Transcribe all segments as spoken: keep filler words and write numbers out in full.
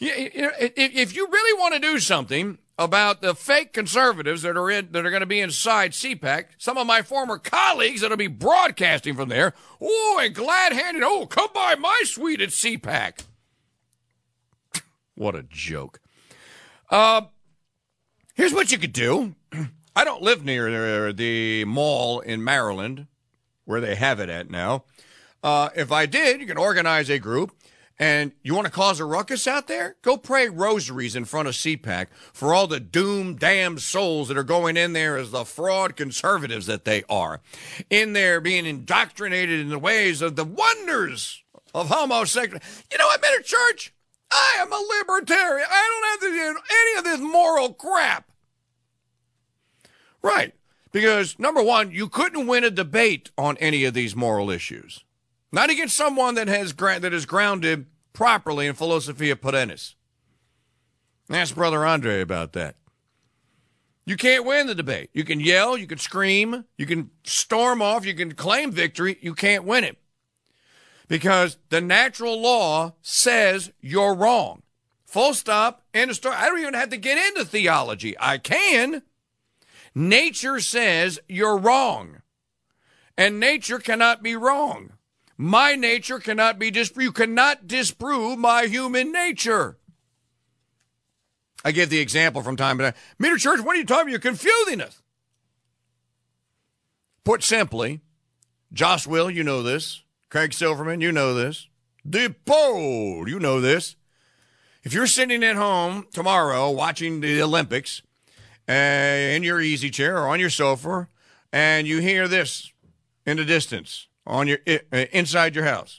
If you really want to do something about the fake conservatives that are in that are going to be inside C PAC, some of my former colleagues that'll be broadcasting from there, oh, and glad-handed, oh, come by my suite at C PAC. What a joke. Uh, here's what you could do. I don't live near the mall in Maryland, where they have it at now. Uh, if I did, you can organize a group, and you want to cause a ruckus out there? Go pray rosaries in front of C PAC for all the doomed, damned souls that are going in there as the fraud conservatives that they are. In there being indoctrinated in the ways of the wonders of homosexuality. You know, I'm in a church. I am a libertarian. I don't have to do any of this moral crap. Right. Because, number one, you couldn't win a debate on any of these moral issues. Not against someone that has that is grounded properly in Philosophia Perennis. Ask Brother Andre about that. You can't win the debate. You can yell, you can scream, you can storm off, you can claim victory. You can't win it. Because the natural law says you're wrong. Full stop, end of story. I don't even have to get into theology. I can. Nature says you're wrong. And nature cannot be wrong. My nature cannot be disproved. You cannot disprove my human nature. I give the example from time to time. Meter Church, what are you talking about? You're confusing us. Put simply, Joss Will, you know this. Craig Silverman, you know this. DePaul, you know this. If you're sitting at home tomorrow watching the Olympics uh, in your easy chair or on your sofa, and you hear this in the distance, on your uh, inside your house.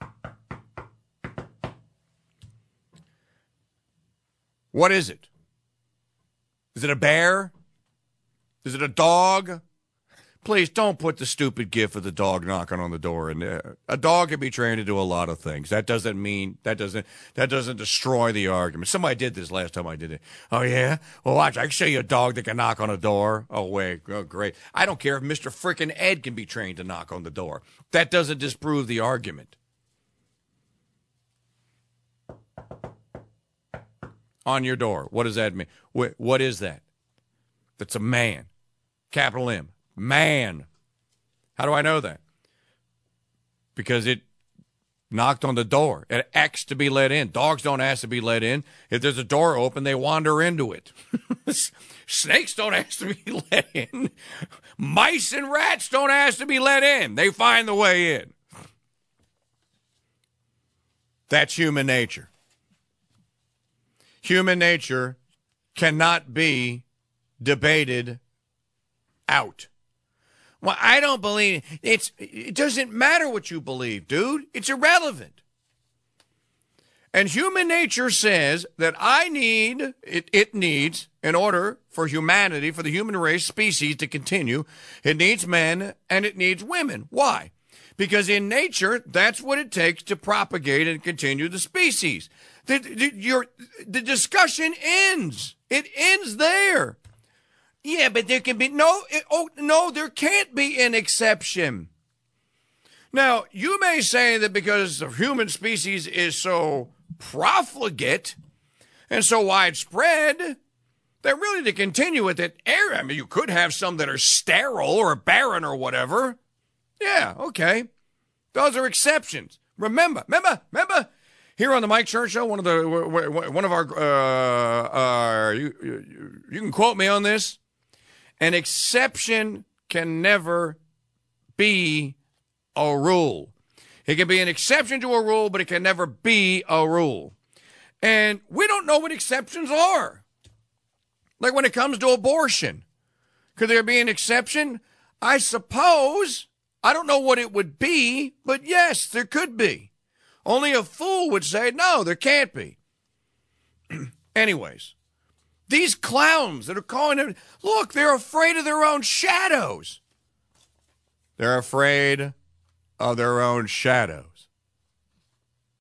What is it? Is it a bear? Is it a dog? Please don't put the stupid gif of the dog knocking on the door in there. A dog can be trained to do a lot of things. That doesn't mean that doesn't that doesn't destroy the argument. Somebody did this last time I did it. Oh yeah? Well, watch. I can show you a dog that can knock on a door. Oh wait, oh great. I don't care if Mister Frickin' Ed can be trained to knock on the door. That doesn't disprove the argument. On your door. What does that mean? What, what is that? That's a man. Capital M. Man. How do I know that? Because it knocked on the door. It asked to be let in. Dogs don't ask to be let in. If there's a door open, they wander into it. Snakes don't ask to be let in. Mice and rats don't ask to be let in. They find the way in. That's human nature. Human nature cannot be debated out. Well, I don't believe it's. It doesn't matter what you believe, dude. It's irrelevant. And human nature says that I need, it, it needs, in order for humanity, for the human race, species to continue, it needs men and it needs women. Why? Because in nature, that's what it takes to propagate and continue the species. The, the, your, the discussion ends. It ends there. Yeah, but there can be no, it, oh, no, there can't be an exception. Now, you may say that because the human species is so profligate and so widespread, that really to continue with it, I mean, you could have some that are sterile or barren or whatever. Yeah, okay. Those are exceptions. Remember, remember, remember, here on the Mike Church Show, one of the, one of our, uh, uh, you, you, you can quote me on this. An exception can never be a rule. It can be an exception to a rule, but it can never be a rule. And we don't know what exceptions are. Like when it comes to abortion. Could there be an exception? I suppose. I don't know what it would be, but yes, there could be. Only a fool would say, no, there can't be. Anyways. These clowns that are calling it, look, they're afraid of their own shadows. They're afraid of their own shadows.